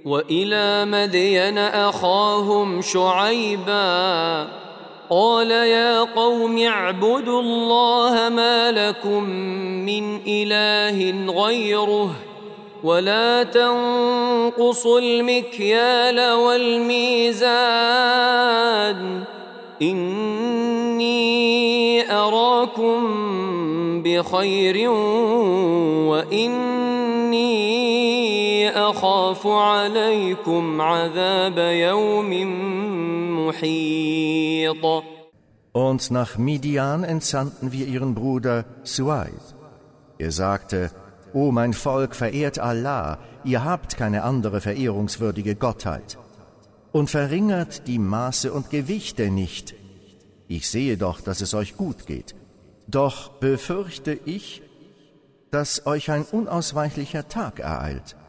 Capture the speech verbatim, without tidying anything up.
وإلى مدين أخاهم شعيبا قال يا قوم اعبدوا الله ما لكم من إله غيره ولا تنقصوا المكيال والميزان إني أراكم بخير وإني أخاف عليكم عذاب يوم محيط. Und nach Midian entsandten wir ihren Bruder Suaid. Er sagte: O mein Volk, verehrt Allah, ihr habt keine andere verehrungswürdige Gottheit. Und verringert die Maße und Gewichte nicht. Ich sehe doch, dass es euch gut geht. Doch befürchte ich, dass euch ein unausweichlicher Tag ereilt.